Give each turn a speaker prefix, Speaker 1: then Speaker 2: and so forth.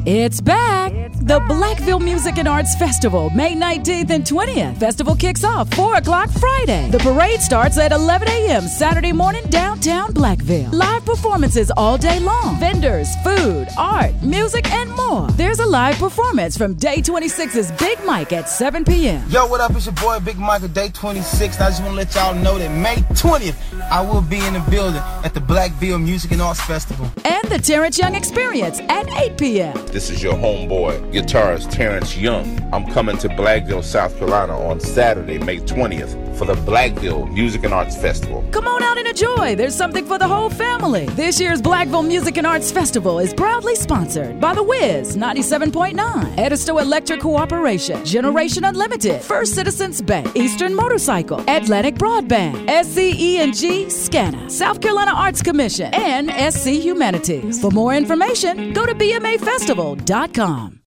Speaker 1: It's back! The Blackville Music and Arts Festival, May 19th and 20th. Festival kicks off 4 o'clock Friday. The parade starts at 11 a.m. Saturday morning downtown Blackville. Live performances all day long. Vendors, food, art, music, and more. There's a live performance from Day 26's Big Mike at 7 p.m.
Speaker 2: Yo, what up? It's your boy Big Mike of Day 26. I just want to let y'all know that May 20th, I will be in the building at the Blackville Music and Arts Festival.
Speaker 1: And the Terrence Young Experience at 8 p.m.
Speaker 3: This is your homeboy, guitarist Terrence Young. I'm coming to Blackville, South Carolina on Saturday, May 20th for the Blackville Music and Arts Festival.
Speaker 1: Come on out and enjoy. There's something for the whole family. This year's Blackville Music and Arts Festival is proudly sponsored by The Wiz 97.9, Edisto Electric Cooperation, Generation Unlimited, First Citizens Bank, Eastern Motorcycle, Atlantic Broadband, SCE&G, SCANA, South Carolina Arts Commission, and SC Humanities. For more information, go to bmafestival.com.